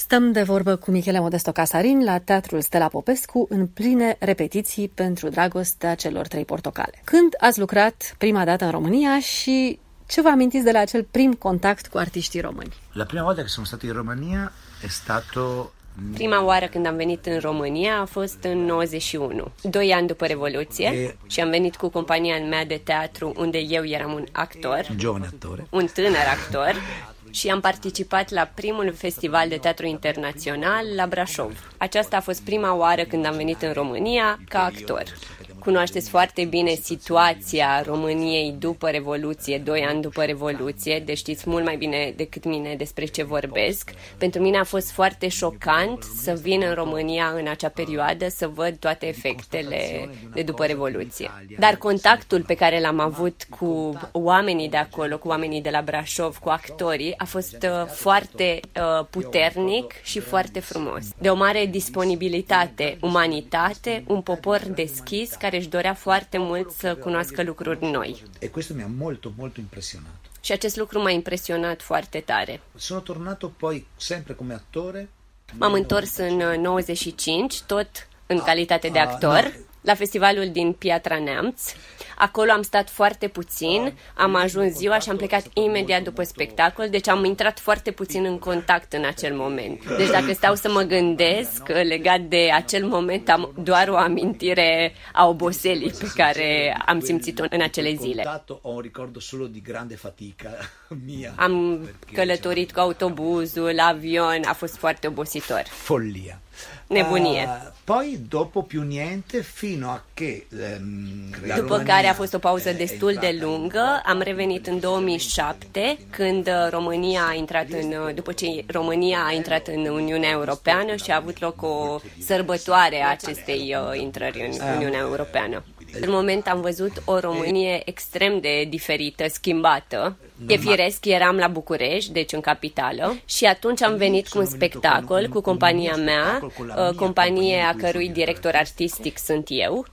Stăm de vorbă cu Michele Modesto Casarin la Teatrul Stella Popescu în pline repetiții pentru Dragostea celor trei portocale. Când ați lucrat prima dată în România și ce vă amintiți de la acel prim contact cu artiștii români? La prima volta che sono stato in Romania è stato... Prima oară când am venit în România a fost în 91, 2 ani după Revoluție, și am venit cu compania mea de teatru unde eu eram un actor, un tânăr actor, și am participat la primul festival de teatru internațional la Brașov. Aceasta a fost prima oară când am venit în România ca actor. Cunoașteți foarte bine situația României după Revoluție, 2 ani după Revoluție, deci știți mult mai bine decât mine despre ce vorbesc. Pentru mine a fost foarte șocant să vin în România în acea perioadă să văd toate efectele de după Revoluție. Dar contactul pe care l-am avut cu oamenii de acolo, cu oamenii de la Brașov, cu actorii, a fost foarte puternic și foarte frumos. De o mare disponibilitate, umanitate, un popor deschis care își dorea foarte mult să cunoască lucruri noi. E questo mi ha molto impressionato. Și acest lucru m-a impresionat foarte tare. Sono tornato poi sempre come attore. M-am întors în 95, tot în calitate de actor, la festivalul din Piatra Neamț. Acolo am stat foarte puțin, am ajuns ziua și am plecat imediat după spectacol, deci am intrat foarte puțin în contact în acel moment. Deci dacă stau să mă gândesc, legat de acel moment, am doar o amintire a oboselii pe care am simțit-o în acele zile. Am călătorit cu autobuzul, avion, a fost foarte obositor. Follia. Nebunie. Poi dopo più niente fino a che după care a fost o pauză destul de lungă, am revenit în 2007 când România a intrat după ce România a intrat în Uniunea Europeană și a avut loc o sărbătoare a acestei intrări în Uniunea Europeană. În moment am văzut o Românie extrem de diferită, schimbată. E firesc, eram la București, deci în capitală, și atunci am venit cu un spectacol cu compania mea, companie a cărui director artistic sunt eu.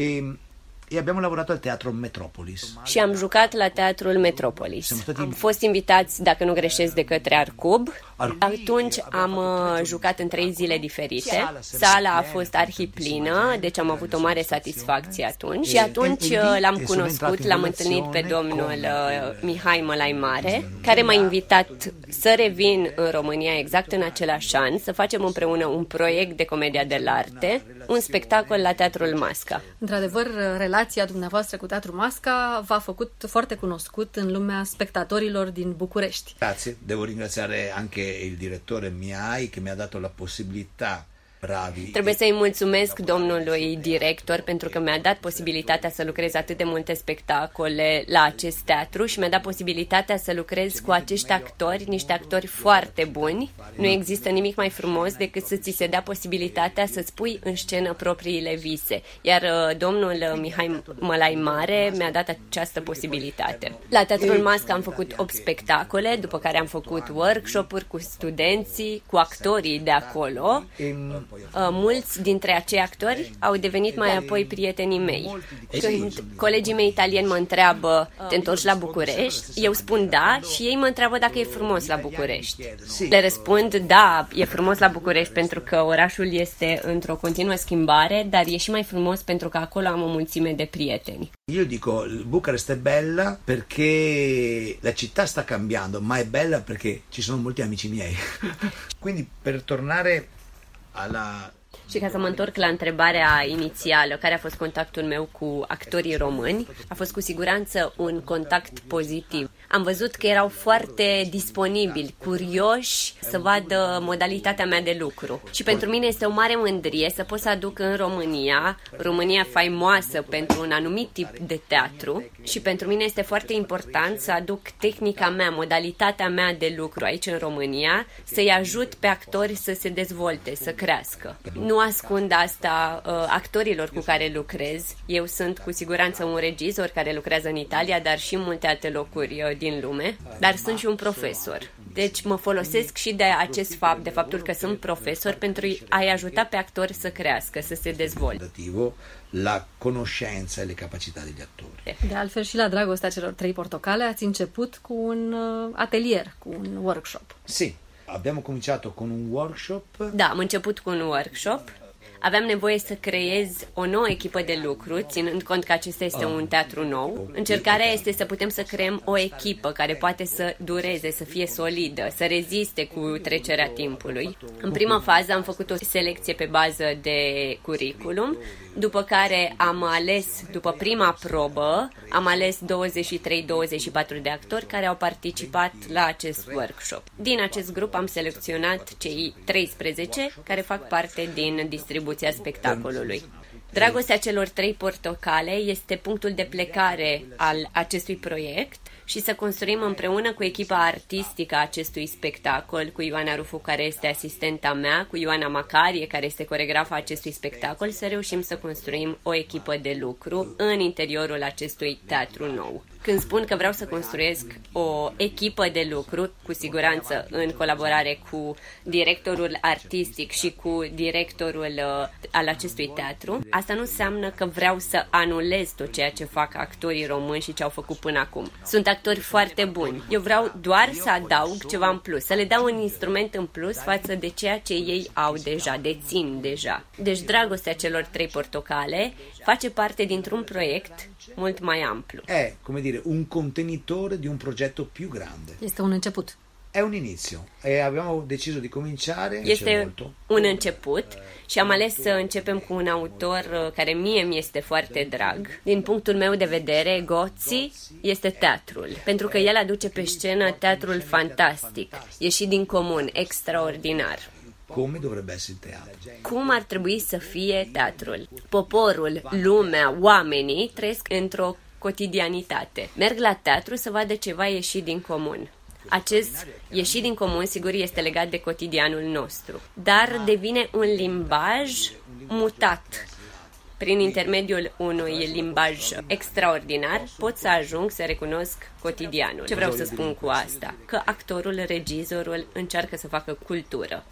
E abbiamo lavorato al Teatro Metropolis. Și am jucat la Teatrul Metropolis. Am fost invitați, dacă nu greșesc, de către Arcub. Atunci am jucat în 3 zile diferite. Sala a fost arhiplină, deci am avut o mare satisfacție atunci. Și atunci l-am cunoscut, l-am întâlnit pe domnul Mihai Mălai Mare, care m-a invitat să revin în România exact în același an, să facem împreună un proiect de comedia dell'arte, un spectacol la Teatrul Masca. Într-adevăr, relația dumneavoastră cu Teatrul Masca v-a făcut foarte cunoscut în lumea spectatorilor din București. Grazie, devo ringraziare anche il direttore Mihai che mi ha dato la possibilità. Trebuie să-i mulțumesc domnului director pentru că mi-a dat posibilitatea să lucrez atât de multe spectacole la acest teatru și mi-a dat posibilitatea să lucrez cu acești actori, niște actori foarte buni. Nu există nimic mai frumos decât să ți se dea posibilitatea să-ți pui în scenă propriile vise. Iar domnul Mihai Mălai Mare mi-a dat această posibilitate. La Teatrul Masca am făcut 8 spectacole, după care am făcut workshop-uri cu studenții, cu actorii de acolo. Mulți dintre acei actori au devenit mai apoi prietenii mei. Când colegii mei italieni mă întreabă, te întorci la București? Eu spun da și ei mă întreabă dacă e frumos la București. Le răspund, da, e frumos la București pentru că orașul este într-o continuă schimbare, dar e și mai frumos pentru că acolo am o mulțime de prieteni. Io dico, Bucarest è bella perché la città sta cambiando, ma è bella perché ci sono molti amici miei. Quindi, per tornare alla... Și ca să mă întorc la întrebarea inițială, care a fost contactul meu cu actorii români, a fost cu siguranță un contact pozitiv. Am văzut că erau foarte disponibili, curioși să vadă modalitatea mea de lucru. Și pentru mine este o mare mândrie să pot să aduc în România faimoasă pentru un anumit tip de teatru, și pentru mine este foarte important să aduc tehnica mea, modalitatea mea de lucru aici în România, să-i ajut pe actori să se dezvolte, să crească. Nu ascund asta actorilor cu care lucrez. Eu sunt cu siguranță un regizor care lucrează în Italia, dar și în multe alte locuri din lume, dar sunt și un profesor. Deci mă folosesc și de acest fapt, de faptul că sunt profesor, pentru a-i ajuta pe actori să crească, să se dezvolte. La conoscenza e le capacità degli attori. De altfel și la Dragostea celor trei portocale ați început cu un atelier, cu un workshop. Sì. abbiamo cominciato con un workshop. Da, am început cu un workshop. Aveam nevoie să creez o nouă echipă de lucru, ținând cont că acesta este un teatru nou. Încercarea este să putem să creăm o echipă care poate să dureze, să fie solidă, să reziste cu trecerea timpului. În prima fază am făcut o selecție pe bază de curriculum, după care am ales, după prima probă, am ales 23-24 de actori care au participat la acest workshop. Din acest grup am selecționat cei 13 care fac parte din distribuția spectacolului. Dragostea celor 3 portocale este punctul de plecare al acestui proiect și să construim împreună cu echipa artistică a acestui spectacol, cu Ioana Rufu, care este asistenta mea, cu Ioana Macarie, care este coregrafa acestui spectacol, să reușim să construim o echipă de lucru în interiorul acestui teatru nou. Când spun că vreau să construiesc o echipă de lucru, cu siguranță în colaborare cu directorul artistic și cu directorul al acestui teatru, asta nu înseamnă că vreau să anulez tot ceea ce fac actorii români și ce au făcut până acum. Sunt actori foarte buni. Eu vreau doar să adaug ceva în plus, să le dau un instrument în plus față de ceea ce ei au deja, dețin deja. Deci dragostea celor 3 portocale face parte dintr-un proiect mult mai amplu. È, come dire, un contenitore di un progetto più grande. Este un început. È un inizio e abbiamo deciso di cominciare. Este un început și am ales să începem cu un autor care mie mi este foarte drag. Din punctul meu de vedere, Gozzi este teatrul, pentru că el aduce pe scenă teatrul fantastic, ieșit din comun, extraordinar. Come dovrebbe essere il teatro? Cum ar trebui să fie teatrul? Poporul, lumea, oamenii trăiesc într-o cotidianitate. Merg la teatru să vadă ceva ieșit din comun. Acest ieșit din comun, sigur, este legat de cotidianul nostru, dar devine un limbaj mutat. Prin intermediul unui limbaj extraordinar pot să ajung să recunosc cotidianul. Ce vreau să spun cu asta? Că actorul, regizorul încearcă să facă cultură.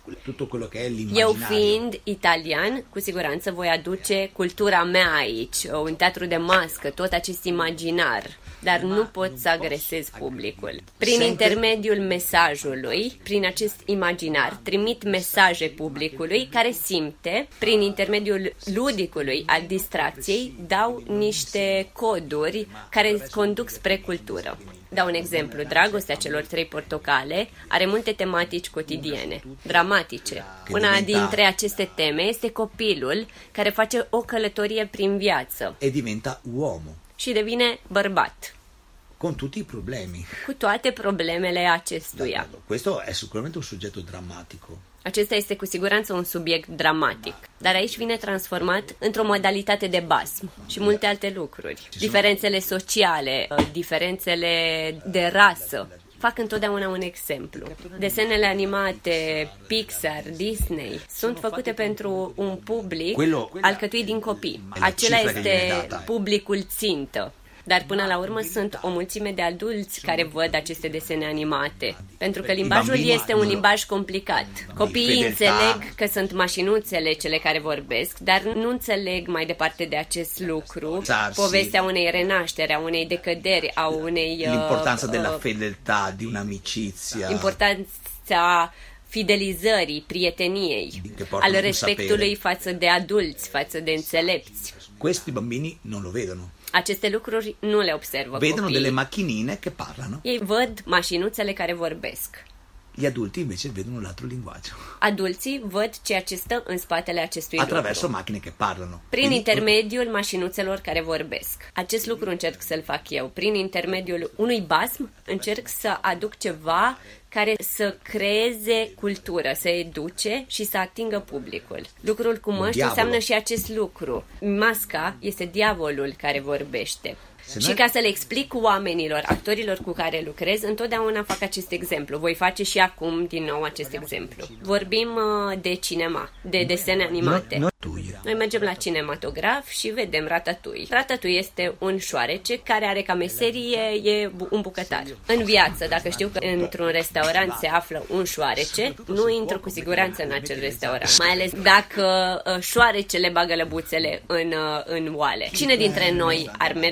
Eu fiind italian, cu siguranță voi aduce cultura mea aici, un teatru de mască, tot acest imaginar, dar nu pot să agresez publicul. Prin intermediul mesajului, prin acest imaginar, trimit mesaje publicului care simte, prin intermediul ludicului, al distracției, dau niște coduri care conduc spre cultură. Dau un exemplu. Dragostea celor 3 portocale are multe tematici cotidiene, dramatice. Una dintre aceste teme este copilul care face o călătorie prin viață. E diventa uomo. Și devine bărbat. Con tutti i problemi. Cu toate problemele acestuia. Questo è sicuramente un soggetto drammatico. Acesta este cu siguranță un subiect dramatic, dar aici vine transformat într-o modalitate de basm și multe alte lucruri. Diferențele sociale, diferențele de rasă, fac întotdeauna un exemplu. Desenele animate Pixar, Disney sunt făcute pentru un public alcătuit din copii. Acela este publicul țintă. Dar până la urmă sunt o mulțime de adulți care văd aceste desene animate. Pentru că limbajul este un limbaj complicat. Copiii înțeleg că sunt mașinuțele cele care vorbesc, dar nu înțeleg mai departe de acest lucru povestea unei renașteri, a unei decăderi, a unei... L'importanza della fedeltà, di un'amicizia. Importanța fidelizării, prieteniei, al respectului față de adulți, față de înțelepți. Questi bambini non lo vedono. Aceste lucruri nu le observă Vedono copiii. delle macchinine che parlano. Ei văd mașinuțele care vorbesc. Gli adulti invece vedono un altro linguaggio. Adulții văd ceea ce stă în spatele acestui attraverso lucru. macchine che parlano. Prin intermediul mașinuțelor care vorbesc. Acest lucru încerc să-l fac eu. Prin intermediul unui basm încerc să aduc ceva care să creeze cultură, să educe și să atingă publicul. Lucrul cu măști înseamnă și acest lucru. Masca este diavolul care vorbește. Și ca să le explic oamenilor, actorilor cu care lucrez, întotdeauna fac acest exemplu. Voi face și acum din nou acest exemplu. Vorbim de cinema, de desene animate. Noi mergem la cinematograf și vedem Ratatouille. Ratatouille este un șoarece care are ca meserie e un bucătar. În viață, dacă știu că într-un restaurant se află un șoarece, nu intru cu siguranță în acel restaurant. Mai ales dacă șoarecele bagă lăbuțele în oale. Cine dintre noi ar merge la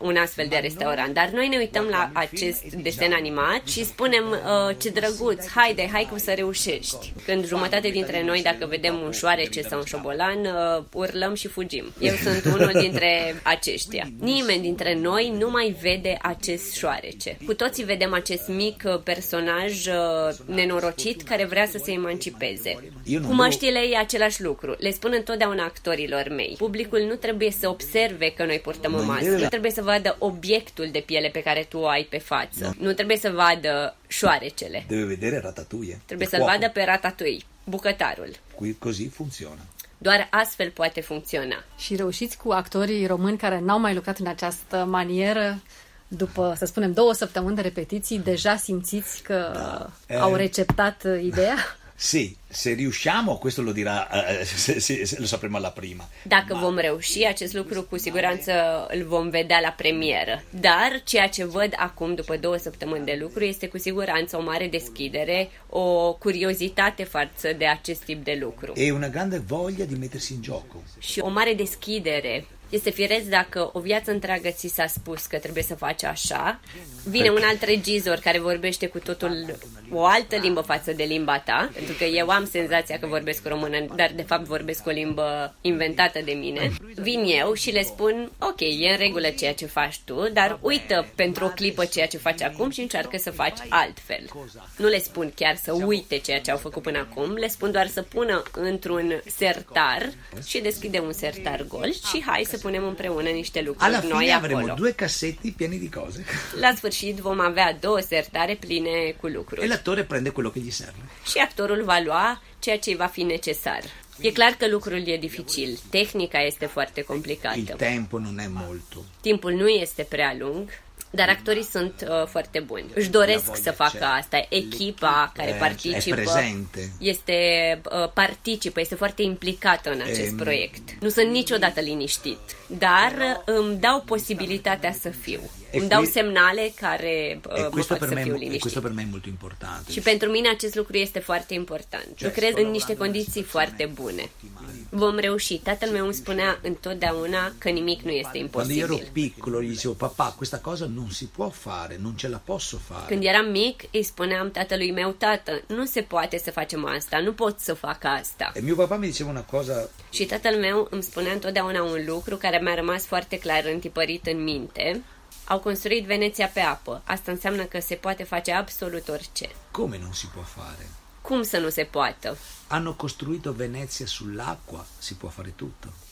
un astfel de restaurant. Dar noi ne uităm la acest desen animat și spunem, ce drăguț, hai cum să reușești. Când jumătate dintre noi, dacă vedem un șoarece sau un șobolan, urlăm și fugim. Eu sunt unul dintre aceștia. Nimeni dintre noi nu mai vede acest șoarece. Cu toții vedem acest mic personaj nenorocit care vrea să se emancipeze. Cu măștile e același lucru. Le spun întotdeauna actorilor mei. Publicul nu trebuie să observe că noi purtăm o mască. Nu trebuie să vadă obiectul de piele pe care tu o ai pe față. Nu trebuie să vadă șoarecele. Deve vedere Ratatouille. Trebuie să-l vadă pe Ratatouille, bucătarul. Così funcționa. Doar astfel poate funcționa. Și reușiți cu actorii români care n-au mai lucrat în această manieră, după, să spunem, 2 săptămâni de repetiții, deja simțiți că au receptat ideea? Sì, se riusciamo, questo lo dirà, lo sapremo alla prima. Dacă vom reuși, acest lucru cu siguranță îl vom vedea la premieră. Dar ceea ce văd acum, după 2 săptămâni de lucru, este cu siguranță o mare deschidere, o curiozitate față de acest tip de lucru. E una grande voglia di mettersi in gioco. Și o mare deschidere. Este firesc dacă o viață întreagă ți s-a spus că trebuie să faci așa, vine un alt regizor care vorbește cu totul o altă limbă față de limba ta, pentru că eu am senzația că vorbesc română, dar de fapt vorbesc o limbă inventată de mine. Vin eu și le spun, ok, e în regulă ceea ce faci tu, dar uită pentru o clipă ceea ce faci acum și încearcă să faci altfel. Nu le spun chiar să uite ceea ce au făcut până acum, le spun doar să pună într-un sertar și deschide un sertar gol și hai să punem împreună niște lucruri noi acolo. Avremo 2 cassetti pieni di cose. La sfârșit vom avea 2 sertare pline cu lucruri. E l'attore prende quello che gli serve. Și actorul va lua ceea ce va fi necesar. E clar că lucrul e dificil. Tehnica este foarte complicată. Il tempo non è molto. Timpul nu este prea lung. Dar actorii sunt foarte buni. Își doresc să facă asta. Echipa care participă este foarte implicată în acest proiect. Nu sunt niciodată liniștit, dar îmi dau posibilitatea să fiu. Îmi dau semnale care mă fac să fiu liniștit. Questo per me è molto importante. Și pentru mine acest lucru este foarte important. Lucrez în niște condiții foarte bune. Vom reuși. Tatăl meu îmi spunea întotdeauna că nimic nu este imposibil. Quando ero piccolo gli dicevo, papà, questa cosa non si può fare, non ce la posso fare. Când eram mic, îi spuneam tatălui meu, tată, nu se poate să facem asta, nu pot să fac asta. E mio papà mi diceva una cosa. Și tatăl meu îmi spunea întotdeauna un lucru care mi-a rămas foarte clar întipărit în minte. Au construit Veneția pe apă. Asta înseamnă că se poate face absolut orice. Come non si può fare? Cum să nu se poată? Hanno costruito Venezia sull'acqua, si può fare tutto.